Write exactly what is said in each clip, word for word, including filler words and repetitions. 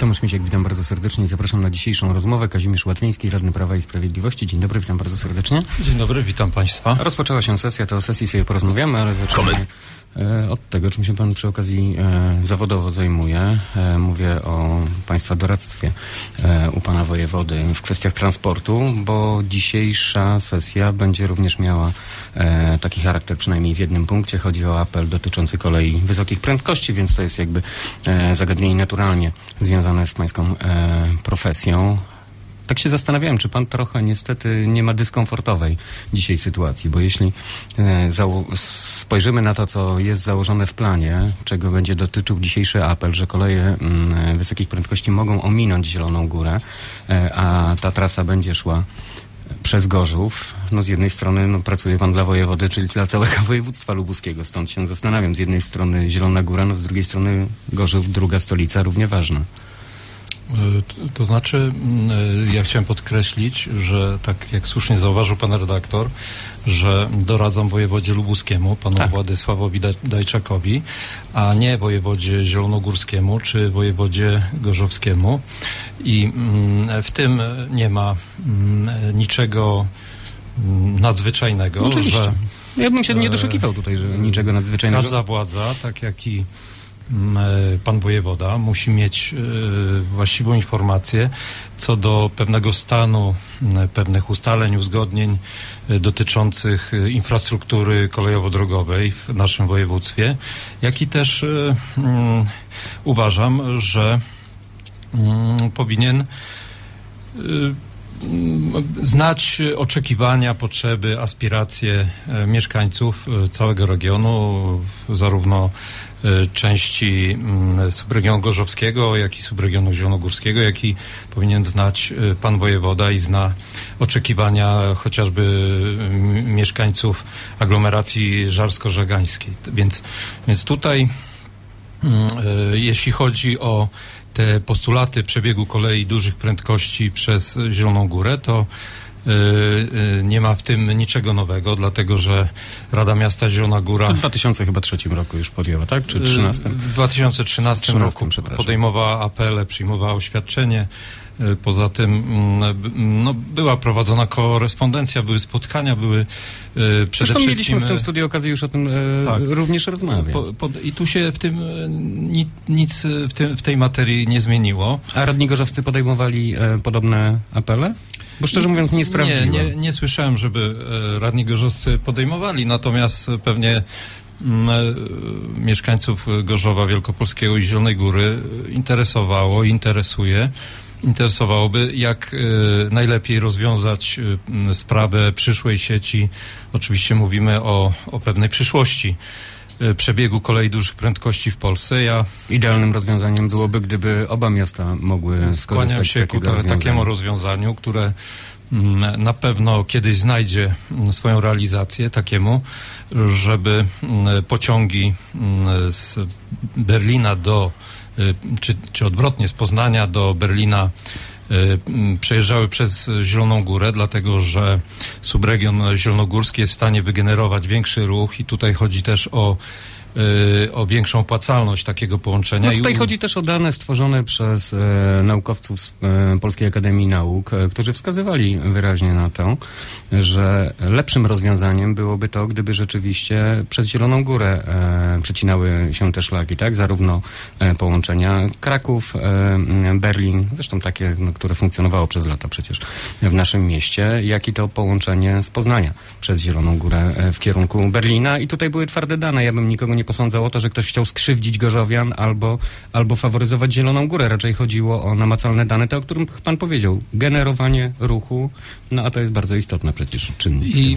Tomasz Misiek, witam bardzo serdecznie i zapraszam na dzisiejszą rozmowę. Kazimierz Łatwiński, radny Prawa i Sprawiedliwości. Dzień dobry, witam bardzo serdecznie. Dzień dobry, witam Państwa. Rozpoczęła się sesja, to o sesji sobie porozmawiamy, ale zaczynamy od tego, czym się Pan przy okazji e, zawodowo zajmuje. E, mówię o Państwa doradztwie e, u Pana Wojewody w kwestiach transportu, bo dzisiejsza sesja będzie również miała e, taki charakter, przynajmniej w jednym punkcie. Chodzi o apel dotyczący kolei wysokich prędkości, więc to jest jakby e, zagadnienie naturalnie związane z Pańską e, profesją. Tak się zastanawiałem, czy pan trochę niestety nie ma dyskomfortowej dzisiaj sytuacji, bo jeśli e, zało- spojrzymy na to, co jest założone w planie, czego będzie dotyczył dzisiejszy apel, że koleje m, wysokich prędkości mogą ominąć Zieloną Górę, e, a ta trasa będzie szła przez Gorzów. No z jednej strony no, pracuje pan dla wojewody, czyli dla całego województwa lubuskiego, stąd się zastanawiam. Z jednej strony Zielona Góra, no z drugiej strony Gorzów, druga stolica, równie ważna. To znaczy, ja chciałem podkreślić, że tak jak słusznie zauważył pan redaktor, że doradzam wojewodzie lubuskiemu, panu tak. Władysławowi Dajczakowi, a nie wojewodzie zielonogórskiemu czy wojewodzie gorzowskiemu. I w tym nie ma niczego nadzwyczajnego. Oczywiście. Że ja bym się nie doszukiwał tutaj, że niczego nadzwyczajnego. Każda władza, tak jak i pan wojewoda, musi mieć y, właściwą informację co do pewnego stanu, y, pewnych ustaleń, uzgodnień y, dotyczących y, infrastruktury kolejowo-drogowej w naszym województwie, jak i też y, y, uważam, że y, powinien y, znać oczekiwania, potrzeby, aspiracje mieszkańców całego regionu, zarówno części subregionu gorzowskiego, jak i subregionu zielonogórskiego, jak i powinien znać pan wojewoda i zna oczekiwania chociażby mieszkańców aglomeracji żarsko-żegańskiej. Więc, więc tutaj jeśli chodzi o te postulaty przebiegu kolei dużych prędkości przez Zieloną Górę, to yy, yy, nie ma w tym niczego nowego, dlatego że Rada Miasta Zielona Góra... W dwa tysiące trzecim roku już podjęła, tak? Czy trzynastym? W dwa tysiące trzynastym roku podejmowała apele, przyjmowała oświadczenie. Poza tym no, była prowadzona korespondencja, były spotkania, były e, przede Zresztą wszystkim... mieliśmy w tym studiu okazję już o tym e, tak. również rozmawiać. Po, po, I tu się w tym ni, nic w, tym, w tej materii nie zmieniło. A radni gorzowscy podejmowali e, podobne apele? Bo szczerze mówiąc nie sprawdziłem. Nie, nie, nie słyszałem, żeby e, radni gorzowscy podejmowali, natomiast pewnie m, e, mieszkańców Gorzowa Wielkopolskiego i Zielonej Góry interesowało i interesuje Interesowałoby, jak y, najlepiej rozwiązać y, sprawę przyszłej sieci. Oczywiście mówimy o, o pewnej przyszłości y, przebiegu kolei dużych prędkości w Polsce. Ja Idealnym rozwiązaniem byłoby, gdyby oba miasta mogły skorzystać z takiego rozwiązania. takiemu rozwiązaniu, które mm, na pewno kiedyś znajdzie mm, swoją realizację, takiemu, żeby mm, pociągi mm, z Berlina do Czy, czy odwrotnie, z Poznania do Berlina y, przejeżdżały przez Zieloną Górę, dlatego że subregion zielonogórski jest w stanie wygenerować większy ruch i tutaj chodzi też o o większą opłacalność takiego połączenia. No tutaj I u... chodzi też o dane stworzone przez e, naukowców z e, Polskiej Akademii Nauk, e, którzy wskazywali wyraźnie na to, że lepszym rozwiązaniem byłoby to, gdyby rzeczywiście przez Zieloną Górę e, przecinały się te szlaki, tak? Zarówno e, połączenia Kraków, e, Berlin, zresztą takie, no, które funkcjonowało przez lata przecież w naszym mieście, jak i to połączenie z Poznania przez Zieloną Górę e, w kierunku Berlina. I tutaj były twarde dane. Ja bym nikogo nie posądzał o to, że ktoś chciał skrzywdzić Gorzowian albo, albo faworyzować Zieloną Górę. Raczej chodziło o namacalne dane, te, o którym pan powiedział. Generowanie ruchu, no a to jest bardzo istotne przecież czynnik. I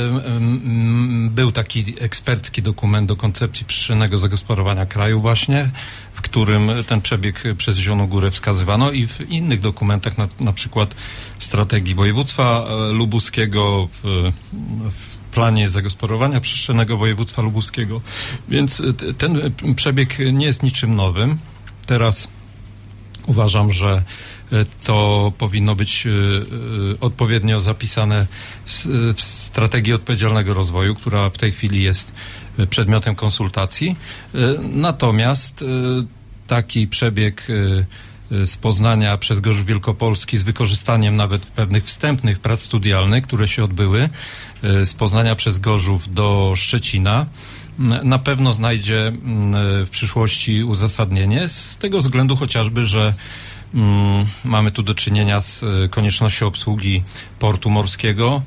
był taki ekspercki dokument do koncepcji przestrzennego zagospodarowania kraju właśnie, w którym ten przebieg przez Zieloną Górę wskazywano i w innych dokumentach, na, na przykład strategii województwa lubuskiego, w, w planie zagospodarowania przestrzennego województwa lubuskiego. Więc ten przebieg nie jest niczym nowym. Teraz uważam, że to powinno być odpowiednio zapisane w strategii odpowiedzialnego rozwoju, która w tej chwili jest przedmiotem konsultacji. Natomiast taki przebieg z Poznania przez Gorzów Wielkopolski z wykorzystaniem nawet pewnych wstępnych prac studialnych, które się odbyły z Poznania przez Gorzów do Szczecina, na pewno znajdzie w przyszłości uzasadnienie z tego względu chociażby, że mm, mamy tu do czynienia z koniecznością obsługi portu morskiego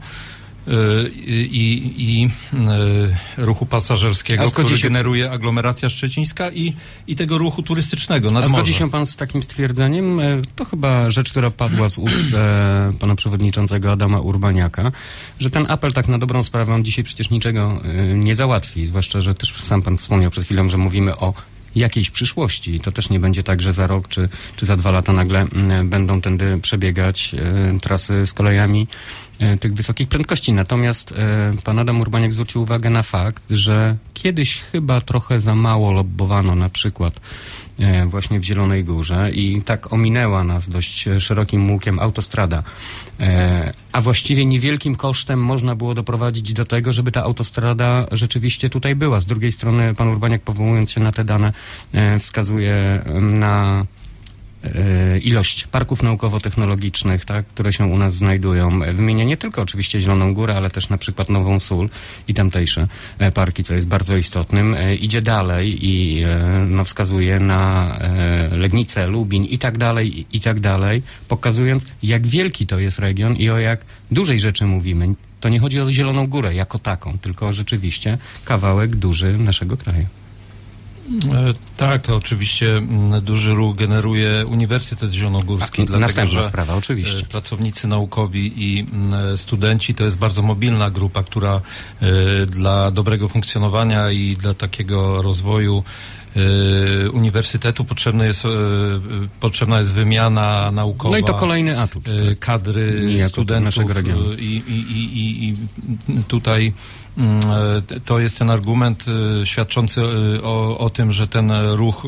i, i y, ruchu pasażerskiego, który się... generuje aglomeracja szczecińska i, i tego ruchu turystycznego nad morzem. A zgodzi morze. się pan z takim stwierdzeniem? To chyba rzecz, która padła z ust e, pana przewodniczącego Adama Urbaniaka, że ten apel tak na dobrą sprawę, on dzisiaj przecież niczego e, nie załatwi, zwłaszcza, że też sam pan wspomniał przed chwilą, że mówimy o jakiejś przyszłości. To też nie będzie tak, że za rok czy, czy za dwa lata nagle m, będą tędy przebiegać e, trasy z kolejami e, tych wysokich prędkości. Natomiast e, pan Adam Urbaniak zwrócił uwagę na fakt, że kiedyś chyba trochę za mało lobbowano na przykład e, właśnie w Zielonej Górze i tak ominęła nas dość szerokim łukiem autostrada. E, a właściwie niewielkim kosztem można było doprowadzić do tego, żeby ta autostrada rzeczywiście tutaj była. Z drugiej strony pan Urbaniak, powołując się na te dane, e, wskazuje na e, ilość parków naukowo-technologicznych, tak, które się u nas znajdują. Wymienia nie tylko oczywiście Zieloną Górę, ale też na przykład Nową Sól i tamtejsze e, parki, co jest bardzo istotnym. E, idzie dalej i e, no, wskazuje na e, Legnicę, Lubin i tak dalej, i, i tak dalej, pokazując, jak wielki to jest region i o jak dużej rzeczy mówimy. To nie chodzi o Zieloną Górę jako taką, tylko rzeczywiście kawałek duży naszego kraju. E, tak, oczywiście m, duży ruch generuje Uniwersytet Zielonogórski. A, dlatego, następna że sprawa, oczywiście. E, pracownicy naukowi i m, studenci to jest bardzo mobilna grupa, która e, dla dobrego funkcjonowania i dla takiego rozwoju e, uniwersytetu potrzebna jest, e, potrzebna jest wymiana naukowa. No i to kolejny atut. E, tak? kadry Niejako studentów naszego regionu. I, i, i, i tutaj to jest ten argument świadczący o, o tym, że ten ruch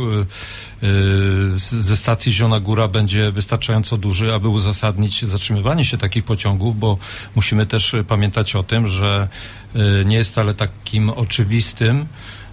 ze stacji Zielona Góra będzie wystarczająco duży, aby uzasadnić zatrzymywanie się takich pociągów, bo musimy też pamiętać o tym, że nie jest wcale takim oczywistym,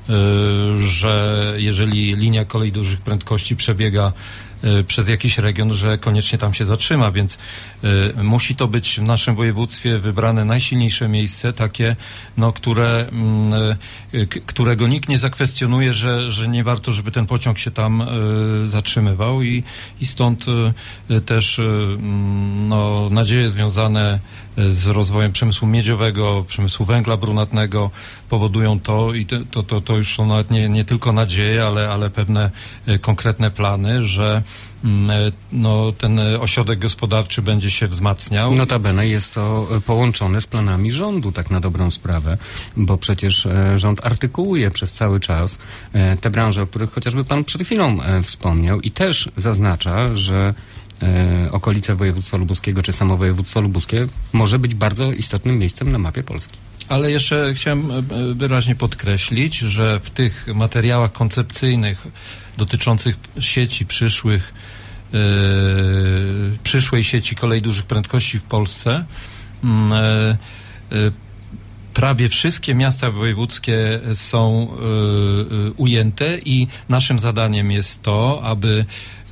że jeżeli linia kolei dużych prędkości przebiega przez jakiś region, że koniecznie tam się zatrzyma, więc y, musi to być w naszym województwie wybrane najsilniejsze miejsce, takie, no, które, y, k, którego nikt nie zakwestionuje, że, że nie warto, żeby ten pociąg się tam y, zatrzymywał i, i stąd y, też y, no, nadzieje związane z rozwojem przemysłu miedziowego, przemysłu węgla brunatnego powodują to i to, to, to już są nawet nie, nie tylko nadzieje, ale, ale pewne y, konkretne plany, że no, ten ośrodek gospodarczy będzie się wzmacniał. Notabene jest to połączone z planami rządu, tak na dobrą sprawę, bo przecież rząd artykułuje przez cały czas te branże, o których chociażby pan przed chwilą wspomniał i też zaznacza, że okolice województwa lubuskiego czy samo województwo lubuskie może być bardzo istotnym miejscem na mapie Polski. Ale jeszcze chciałem wyraźnie podkreślić, że w tych materiałach koncepcyjnych dotyczących sieci przyszłych, yy, przyszłej sieci kolei dużych prędkości w Polsce yy, yy, prawie wszystkie miasta wojewódzkie są yy, ujęte i naszym zadaniem jest to, aby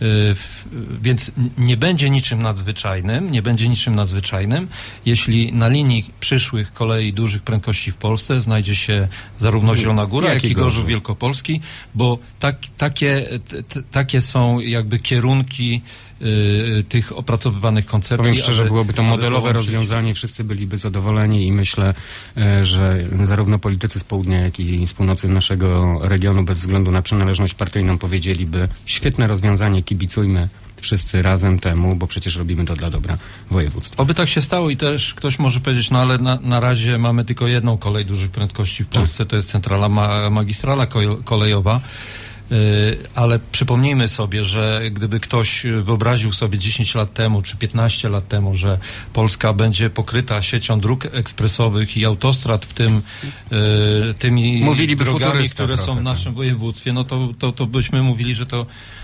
więc nie będzie niczym nadzwyczajnym, nie będzie niczym nadzwyczajnym, jeśli na linii przyszłych kolei dużych prędkości w Polsce znajdzie się zarówno Zielona Góra, jak i Gorzów Wielkopolski, bo tak, takie, t, takie są jakby kierunki y, tych opracowywanych koncepcji. Powiem szczerze, aby, byłoby to modelowe rozwiązanie, wszyscy byliby zadowoleni i myślę, e, że zarówno politycy z południa, jak i z północy naszego regionu, bez względu na przynależność partyjną, powiedzieliby: świetne rozwiązanie, kibicujmy wszyscy razem temu, bo przecież robimy to dla dobra województwa. Oby tak się stało i też ktoś może powiedzieć, no ale na, na razie mamy tylko jedną kolej dużych prędkości w Polsce, tak. To jest centrala ma, magistrala kolejowa, yy, ale przypomnijmy sobie, że gdyby ktoś wyobraził sobie dziesięć lat temu, czy piętnaście lat temu, że Polska będzie pokryta siecią dróg ekspresowych i autostrad, w tym yy, tymi Mówiliby drogami, które trochę, są w naszym tak. województwie, no to, to, to byśmy mówili, że to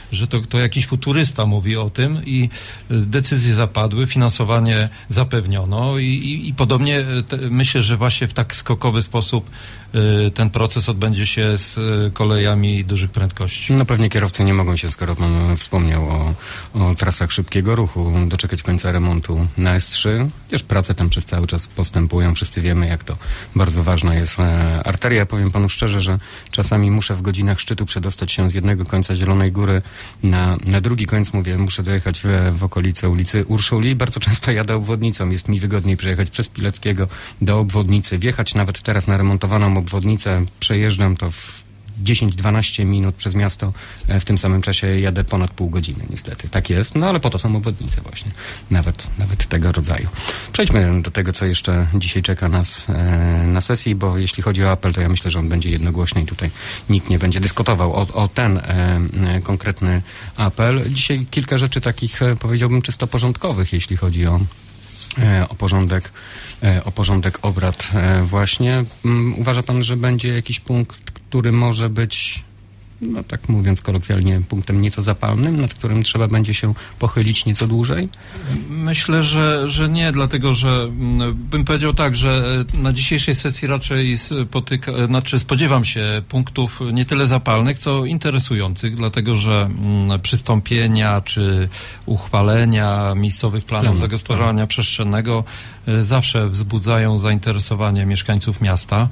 że to, to jakiś futurysta mówi o tym i decyzje zapadły, finansowanie zapewniono i, i, i podobnie te, myślę, że właśnie w tak skokowy sposób y, ten proces odbędzie się z y, kolejami dużych prędkości. No pewnie kierowcy nie mogą się, skoro pan wspomniał o, o trasach szybkiego ruchu, doczekać końca remontu na S trzy. Chociaż prace tam przez cały czas postępują. Wszyscy wiemy, jak to bardzo ważna jest e, arteria. Powiem panu szczerze, że czasami muszę w godzinach szczytu przedostać się z jednego końca Zielonej Góry na, na drugi końc. Mówię, muszę dojechać w, w okolice ulicy Urszuli. Bardzo często jadę obwodnicą. Jest mi wygodniej przejechać przez Pileckiego do obwodnicy. Wjechać nawet teraz na remontowaną obwodnicę. Przejeżdżam to w dziesięć dwanaście minut przez miasto, w tym samym czasie jadę ponad pół godziny, niestety. Tak jest, no ale po to są obwodnice właśnie, nawet, nawet tego rodzaju. Przejdźmy do tego, co jeszcze dzisiaj czeka nas e, na sesji, bo jeśli chodzi o apel, to ja myślę, że on będzie jednogłośny i tutaj nikt nie będzie dyskutował o, o ten e, konkretny apel. Dzisiaj kilka rzeczy takich, e, powiedziałbym, czysto porządkowych, jeśli chodzi o, e, o porządek o porządek obrad właśnie. Uważa pan, że będzie jakiś punkt, który może być, no tak mówiąc kolokwialnie, punktem nieco zapalnym, nad którym trzeba będzie się pochylić nieco dłużej? Myślę, że, że nie, dlatego że bym powiedział tak, że na dzisiejszej sesji raczej spotyka, znaczy spodziewam się punktów nie tyle zapalnych, co interesujących, dlatego że przystąpienia czy uchwalenia miejscowych planów Plan, zagospodarowania tak. przestrzennego zawsze wzbudzają zainteresowanie mieszkańców miasta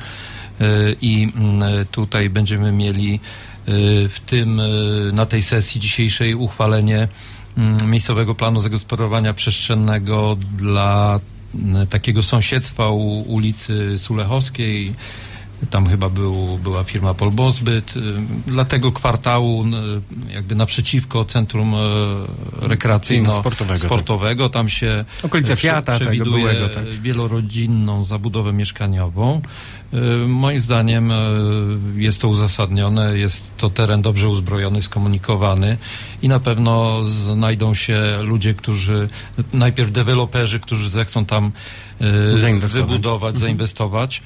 i tutaj będziemy mieli w tym, na tej sesji dzisiejszej uchwalenie miejscowego planu zagospodarowania przestrzennego dla takiego sąsiedztwa u ulicy Sulechowskiej. Tam chyba był, była firma Polbozbyt. Dla tego kwartału jakby naprzeciwko centrum rekreacyjno-sportowego. Sportowego. Tam się okolice Fiata, przewiduje tego byłego, tak. wielorodzinną zabudowę mieszkaniową. Moim zdaniem jest to uzasadnione, jest to teren dobrze uzbrojony, skomunikowany i na pewno znajdą się ludzie, którzy, najpierw deweloperzy, którzy zechcą tam zainwestować. wybudować, mhm. zainwestować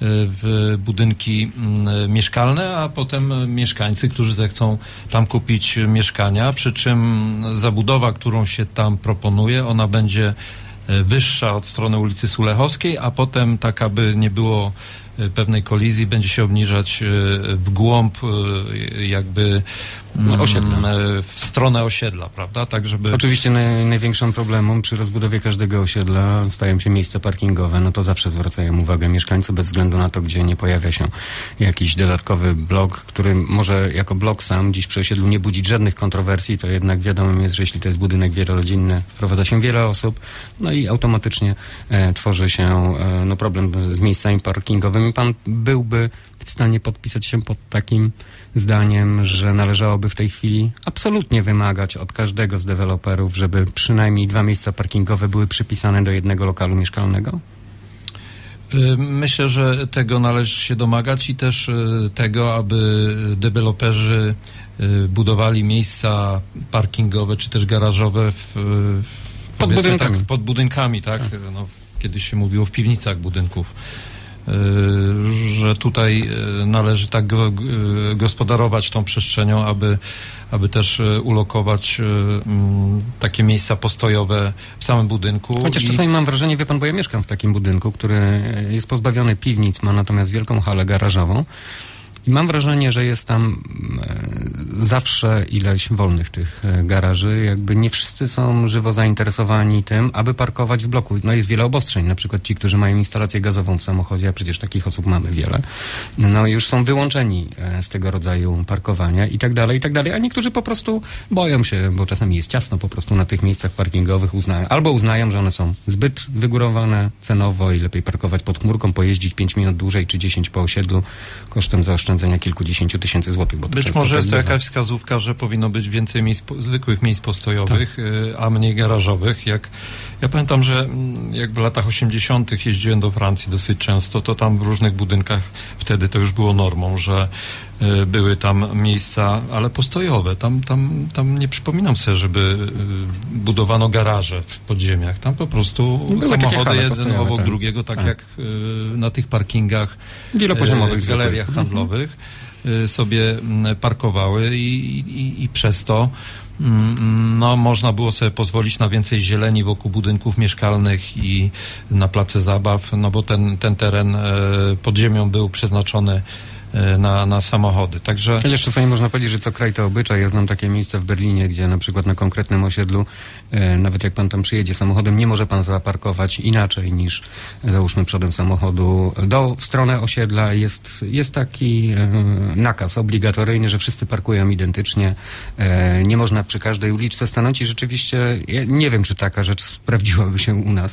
w budynki mieszkalne, a potem mieszkańcy, którzy zechcą tam kupić mieszkania, przy czym zabudowa, którą się tam proponuje, ona będzie wyższa od strony ulicy Sulechowskiej, a potem tak, aby nie było pewnej kolizji, będzie się obniżać w głąb jakby no, osiedla. w stronę osiedla, prawda? Tak, żeby... Oczywiście naj, największym problemem przy rozbudowie każdego osiedla stają się miejsca parkingowe, no to zawsze zwracają uwagę mieszkańcy bez względu na to, gdzie nie pojawia się jakiś dodatkowy blok, który może jako blok sam dziś przy osiedlu nie budzić żadnych kontrowersji, to jednak wiadomo jest, że jeśli to jest budynek wielorodzinny, wprowadza się wiele osób, no i automatycznie e, tworzy się e, no problem z miejscami parkingowymi. Pan byłby w stanie podpisać się pod takim zdaniem, że należałoby w tej chwili absolutnie wymagać od każdego z deweloperów, żeby przynajmniej dwa miejsca parkingowe były przypisane do jednego lokalu mieszkalnego? Myślę, że tego należy się domagać i też tego, aby deweloperzy budowali miejsca parkingowe czy też garażowe w, w pod, budynkami. Tak, pod budynkami, tak? tak. No, kiedyś się mówiło w piwnicach budynków. Że tutaj należy tak gospodarować tą przestrzenią, aby, aby też ulokować takie miejsca postojowe w samym budynku. Chociaż i... czasami mam wrażenie, wie pan, bo ja mieszkam w takim budynku, który jest pozbawiony piwnic, ma natomiast wielką halę garażową. I mam wrażenie, że jest tam e, zawsze ileś wolnych tych e, garaży. Jakby nie wszyscy są żywo zainteresowani tym, aby parkować w bloku. No jest wiele obostrzeń, na przykład ci, którzy mają instalację gazową w samochodzie, a przecież takich osób mamy wiele. No już są wyłączeni e, z tego rodzaju parkowania i tak dalej, i tak dalej. A niektórzy po prostu boją się, bo czasami jest ciasno po prostu na tych miejscach parkingowych. Uznają, albo uznają, że one są zbyt wygórowane cenowo i lepiej parkować pod chmurką, pojeździć pięć minut dłużej czy dziesięć po osiedlu kosztem zaoszczędzenia kilkudziesięciu tysięcy złotych. Bo to Być może jest to jakaś wskazówka, że powinno być więcej miejsc, zwykłych miejsc postojowych, tak. a mniej garażowych. Jak, ja pamiętam, że jak w latach osiemdziesiątych jeździłem do Francji dosyć często, to tam w różnych budynkach wtedy to już było normą, że y, były tam miejsca, ale postojowe. Tam, tam, tam nie przypominam sobie, żeby y, budowano garaże w podziemiach. Tam po prostu były samochody jeden obok tak. drugiego, tak, tak. jak y, na tych parkingach, wielopoziomowych, y, w galeriach zwykłych. handlowych. sobie parkowały i, i, i przez to no, można było sobie pozwolić na więcej zieleni wokół budynków mieszkalnych i na place zabaw, no bo ten, ten teren pod ziemią był przeznaczony Na, na samochody. Także... Jeszcze czasami można powiedzieć, że co kraj to obyczaj. Ja znam takie miejsce w Berlinie, gdzie na przykład na konkretnym osiedlu, e, nawet jak pan tam przyjedzie samochodem, nie może pan zaparkować inaczej niż, załóżmy, przodem samochodu do w stronę osiedla. Jest, jest taki e, nakaz obligatoryjny, że wszyscy parkują identycznie. E, nie można przy każdej uliczce stanąć i rzeczywiście, ja nie wiem, czy taka rzecz sprawdziłaby się u nas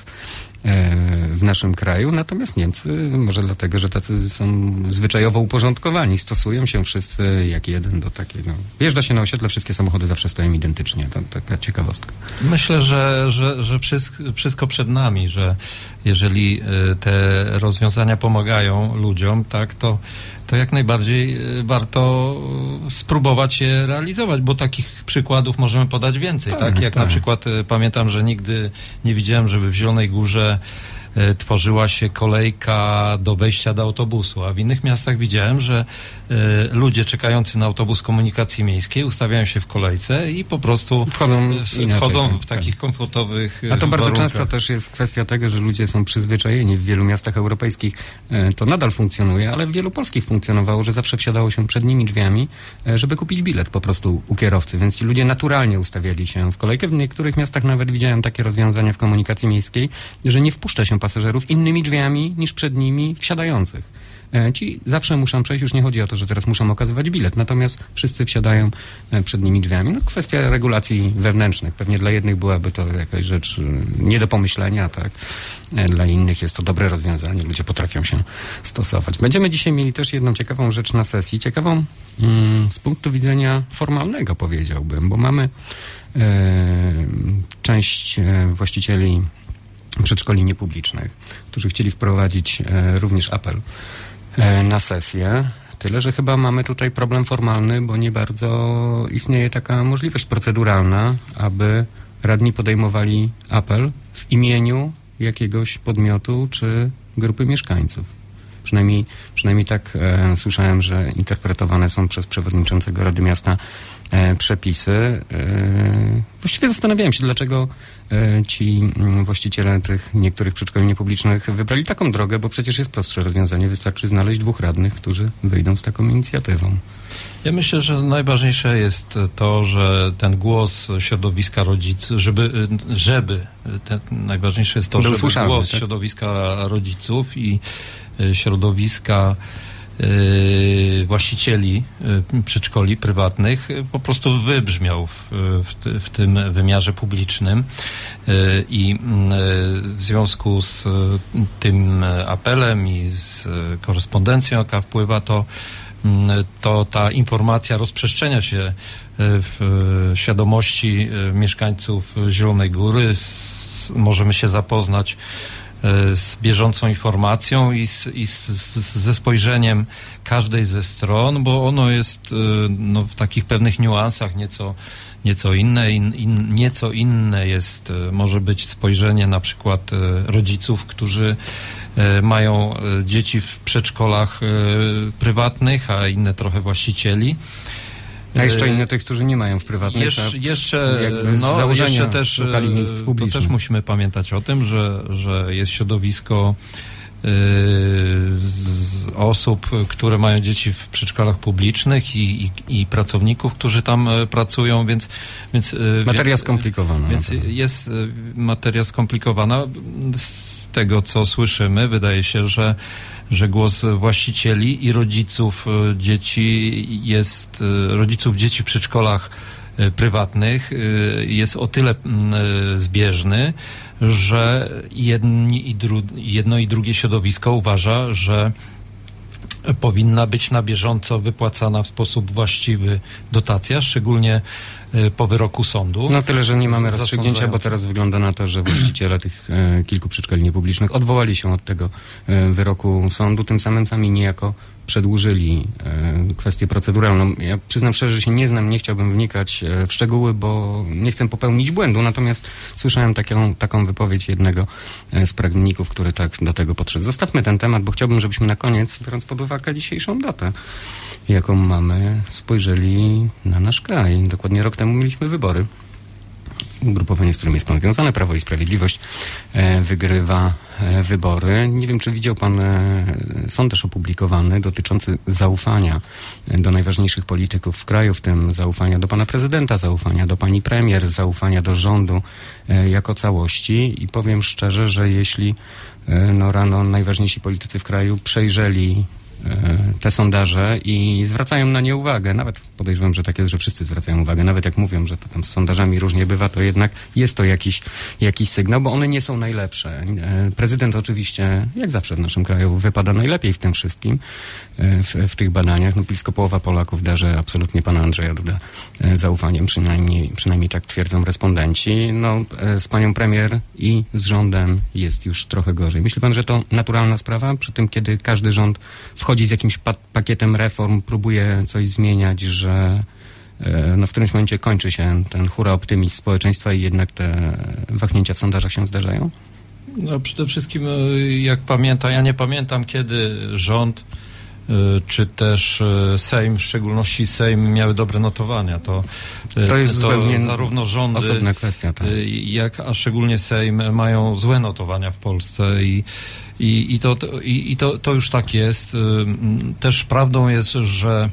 w naszym kraju, natomiast Niemcy, może dlatego, że tacy są zwyczajowo uporządkowani, stosują się wszyscy jak jeden do takiego. Wjeżdża się na osiedle, wszystkie samochody zawsze stoją identycznie. To taka ciekawostka. Myślę, że, że, że wszystko przed nami, że jeżeli te rozwiązania pomagają ludziom, tak, to to jak najbardziej warto spróbować je realizować, bo takich przykładów możemy podać więcej, tak? tak? Jak tak. Na przykład pamiętam, że nigdy nie widziałem, żeby w Zielonej Górze tworzyła się kolejka do wejścia do autobusu, a w innych miastach widziałem, że y, ludzie czekający na autobus komunikacji miejskiej ustawiają się w kolejce i po prostu wchodzą, w, inaczej, wchodzą tak, w takich tak. komfortowych A to bardzo warunkach. często też jest kwestia tego, że ludzie są przyzwyczajeni. W wielu miastach europejskich y, to nadal funkcjonuje, ale w wielu polskich funkcjonowało, że zawsze wsiadało się przednimi drzwiami, y, żeby kupić bilet po prostu u kierowcy, więc ci ludzie naturalnie ustawiali się w kolejkę. W niektórych miastach nawet widziałem takie rozwiązania w komunikacji miejskiej, że nie wpuszcza się pasażerów innymi drzwiami niż przed nimi wsiadających. E, ci zawsze muszą przejść, już nie chodzi o to, że teraz muszą okazywać bilet, natomiast wszyscy wsiadają e, przednimi drzwiami. No, kwestia regulacji wewnętrznych. Pewnie dla jednych byłaby to jakaś rzecz nie do pomyślenia, tak? E, dla innych jest to dobre rozwiązanie. Ludzie potrafią się stosować. Będziemy dzisiaj mieli też jedną ciekawą rzecz na sesji. Ciekawą mm, z punktu widzenia formalnego, powiedziałbym, bo mamy e, część e, właścicieli przedszkoli niepublicznych, którzy chcieli wprowadzić e, również apel e, na sesję. Tyle, że chyba mamy tutaj problem formalny, bo nie bardzo istnieje taka możliwość proceduralna, aby radni podejmowali apel w imieniu jakiegoś podmiotu czy grupy mieszkańców. Przynajmniej, przynajmniej tak e, słyszałem, że interpretowane są przez przewodniczącego Rady Miasta e, przepisy. E, właściwie zastanawiałem się, dlaczego e, ci m, właściciele tych niektórych przedszkoli niepublicznych wybrali taką drogę, bo przecież jest prostsze rozwiązanie. Wystarczy znaleźć dwóch radnych, którzy wyjdą z taką inicjatywą. Ja myślę, że najważniejsze jest to, że ten głos środowiska rodziców, żeby, żeby ten, najważniejsze jest to, żeby głos tak? środowiska rodziców i środowiska y, właścicieli y, przedszkoli prywatnych y, po prostu wybrzmiał w, w, ty, w tym wymiarze publicznym y, i y, w związku z y, tym apelem i z y, korespondencją, jaka wpływa, to to ta informacja rozprzestrzenia się w świadomości mieszkańców Zielonej Góry. Z, możemy się zapoznać z bieżącą informacją i, z, i z, z, ze spojrzeniem każdej ze stron, bo ono jest no, w takich pewnych niuansach nieco, nieco inne. In, in, nieco inne jest, może być spojrzenie na przykład rodziców, którzy mają dzieci w przedszkolach prywatnych, a inne trochę właścicieli. A jeszcze inne tych, którzy nie mają w prywatnych. Jesz, jeszcze, no, jeszcze też, to też musimy pamiętać o tym, że, że jest środowisko yy, z osób, które mają dzieci w przedszkolach publicznych i, i, i pracowników, którzy tam pracują, więc... więc materia więc, skomplikowana. Więc jest materia skomplikowana. Z tego, co słyszymy, wydaje się, że że głos właścicieli i rodziców dzieci jest, rodziców dzieci w przedszkolach prywatnych jest o tyle zbieżny, że jedni i dru, jedno i drugie środowisko uważa, że powinna być na bieżąco wypłacana w sposób właściwy dotacja, szczególnie po wyroku sądu. No tyle, że nie mamy rozstrzygnięcia, bo teraz wygląda na to, że właściciele tych e, kilku przedszkoli niepublicznych odwołali się od tego e, wyroku sądu, tym samym sami niejako przedłużyli e, kwestię proceduralną. Ja przyznam szczerze, że się nie znam, nie chciałbym wnikać e, w szczegóły, bo nie chcę popełnić błędu, natomiast słyszałem taką, taką wypowiedź jednego e, z pragników, który tak do tego podszedł. Zostawmy ten temat, bo chciałbym, żebyśmy na koniec, biorąc pod uwagę dzisiejszą datę, jaką mamy, spojrzeli na nasz kraj. Dokładnie rok temu mieliśmy wybory. Ugrupowanie, z którym jest pan związane, Prawo i Sprawiedliwość, e, wygrywa e, wybory. Nie wiem, czy widział pan e, sondaż opublikowany dotyczący zaufania e, do najważniejszych polityków w kraju, w tym zaufania do pana prezydenta, zaufania do pani premier, zaufania do rządu e, jako całości. I powiem szczerze, że jeśli e, no rano najważniejsi politycy w kraju przejrzeli te sondaże i zwracają na nie uwagę. Nawet podejrzewam, że tak jest, że wszyscy zwracają uwagę. Nawet jak mówią, że to tam z sondażami różnie bywa, to jednak jest to jakiś, jakiś sygnał, bo one nie są najlepsze. Prezydent oczywiście, jak zawsze w naszym kraju, wypada najlepiej w tym wszystkim, w, w tych badaniach. No, blisko połowa Polaków darzy absolutnie pana Andrzeja Dudę zaufaniem, przynajmniej, przynajmniej tak twierdzą respondenci. No, z panią premier i z rządem jest już trochę gorzej. Myśli pan, że to naturalna sprawa? Przy tym, kiedy każdy rząd wchodzi z jakimś pa- pakietem reform, próbuje coś zmieniać, że e, no, w którymś momencie kończy się ten hura optymizm społeczeństwa i jednak te wahnięcia w sondażach się zdarzają? No, przede wszystkim, jak pamiętam, ja nie pamiętam, kiedy rząd czy też Sejm, w szczególności Sejm, miały dobre notowania. To, to jest to zupełnie zarówno rządy, osobna kwestia, tak. jak a szczególnie Sejm mają złe notowania w Polsce i, i, i, to, i, i to, to już tak jest. Też prawdą jest, że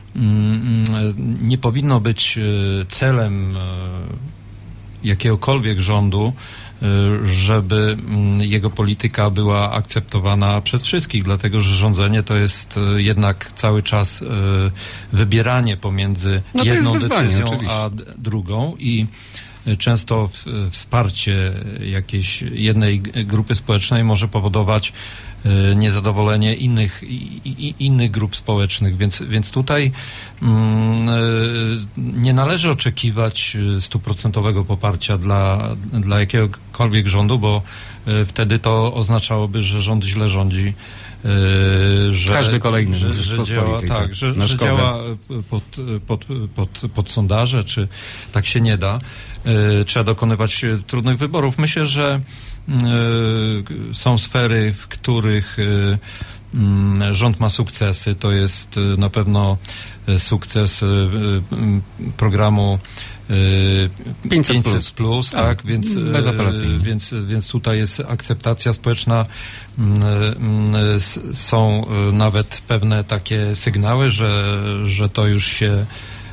nie powinno być celem jakiegokolwiek rządu, żeby jego polityka była akceptowana przez wszystkich, dlatego że rządzenie to jest jednak cały czas wybieranie pomiędzy no jedną wyzwanie, decyzją oczywiście. a drugą i często wsparcie jakiejś jednej grupy społecznej może powodować niezadowolenie innych, i, innych grup społecznych, więc, więc tutaj mm, nie należy oczekiwać stuprocentowego poparcia dla, dla jakiegokolwiek rządu, bo wtedy to oznaczałoby, że rząd źle rządzi. Że, Każdy kolejny że, że działa, tak, tak, że, że działa pod, pod, pod, pod sondaże, czy tak się nie da. Trzeba dokonywać trudnych wyborów. Myślę, że są sfery, w których rząd ma sukcesy. To jest na pewno sukces programu pięćset plus, plus tak, tak, więc, więc, więc tutaj jest akceptacja społeczna. Są nawet pewne takie sygnały, że, że to już się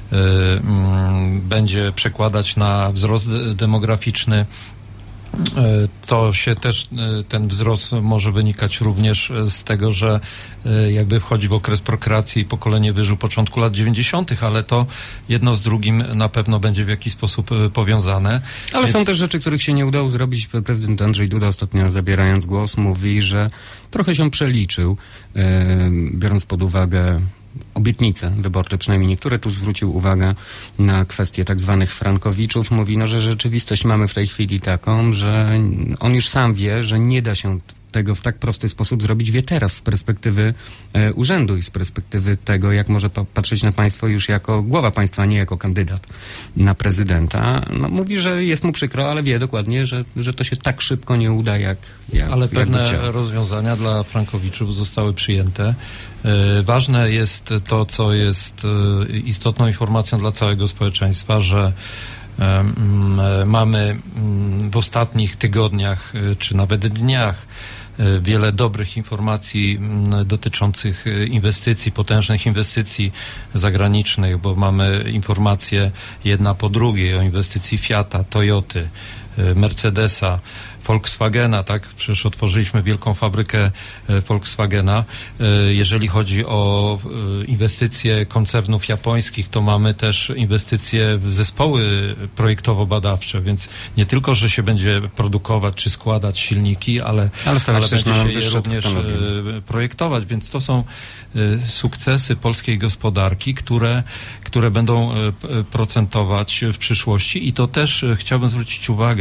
będzie przekładać na wzrost demograficzny. To się też, ten wzrost może wynikać również z tego, że jakby wchodzi w okres prokreacji pokolenie wyżu początku lat dziewięćdziesiątych, ale to jedno z drugim na pewno będzie w jakiś sposób powiązane. Ale Więc... są też rzeczy, których się nie udało zrobić. Prezydent Andrzej Duda ostatnio, zabierając głos, mówi, że trochę się przeliczył, biorąc pod uwagę obietnice wyborcze, przynajmniej niektóre, tu zwrócił uwagę na kwestię tak zwanych frankowiczów. Mówi, no, że rzeczywistość mamy w tej chwili taką, że on już sam wie, że nie da się tego w tak prosty sposób zrobić, wie teraz z perspektywy e, urzędu i z perspektywy tego, jak może patrzeć na państwo już jako głowa państwa, nie jako kandydat na prezydenta. No, mówi, że jest mu przykro, ale wie dokładnie, że, że to się tak szybko nie uda, jak, jak Ale pewne jak rozwiązania dla frankowiczów zostały przyjęte. E, ważne jest to, co jest e, istotną informacją dla całego społeczeństwa, że e, m, mamy m, w ostatnich tygodniach, e, czy nawet dniach wiele dobrych informacji dotyczących inwestycji, potężnych inwestycji zagranicznych, bo mamy informacje jedna po drugiej o inwestycji Fiata, Toyoty, Mercedesa, Volkswagena, tak? Przecież otworzyliśmy wielką fabrykę Volkswagena. Jeżeli chodzi o inwestycje koncernów japońskich, to mamy też inwestycje w zespoły projektowo-badawcze, więc nie tylko, że się będzie produkować czy składać silniki, ale, ale, ale będzie się je również projektować, więc to są sukcesy polskiej gospodarki, które, które będą procentować w przyszłości i to też chciałbym zwrócić uwagę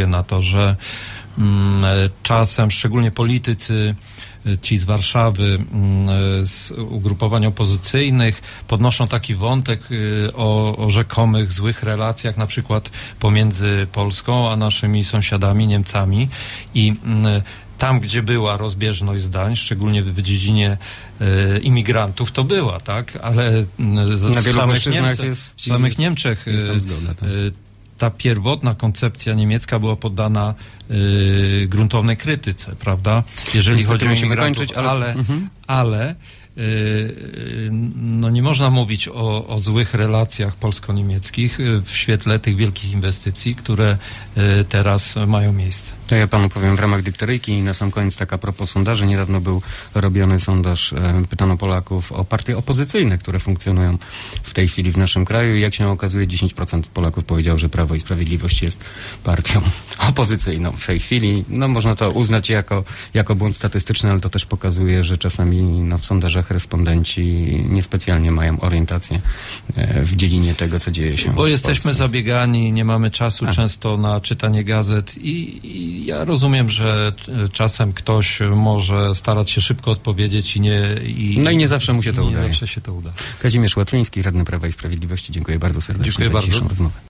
na to, że mm, czasem szczególnie politycy ci z Warszawy, z ugrupowań opozycyjnych podnoszą taki wątek o, o rzekomych złych relacjach na przykład pomiędzy Polską a naszymi sąsiadami, Niemcami i tam, gdzie była rozbieżność zdań, szczególnie w dziedzinie e, imigrantów, to była, tak? Ale z, na w wielu samych, Niemczech, jest, w samych jest, Niemczech jest tam zgoda, tak. e, ta pierwotna koncepcja niemiecka była poddana e, gruntownej krytyce, prawda? Jeżeli Niestety chodzi o imigrantów, kończyć, ale... ale, mhm. ale no nie można mówić o, o złych relacjach polsko-niemieckich w świetle tych wielkich inwestycji, które teraz mają miejsce. To ja panu powiem w ramach dyktoryjki i na sam koniec tak a propos sondaży. Niedawno był robiony sondaż, pytano Polaków o partie opozycyjne, które funkcjonują w tej chwili w naszym kraju i jak się okazuje dziesięć procent Polaków powiedział, że Prawo i Sprawiedliwość jest partią opozycyjną w tej chwili. No można to uznać jako, jako błąd statystyczny, ale to też pokazuje, że czasami no, w sondażach respondenci niespecjalnie mają orientację w dziedzinie tego, co dzieje się. Bo jesteśmy zabiegani, nie mamy czasu A. często na czytanie gazet i, i ja rozumiem, że czasem ktoś może starać się szybko odpowiedzieć i nie... I, no i nie zawsze mu się to nie udaje. Nie zawsze się to uda. Kazimierz Łatwiński, radny Prawa i Sprawiedliwości. Dziękuję bardzo serdecznie Dziękuję za bardzo. dzisiejszą rozmowę.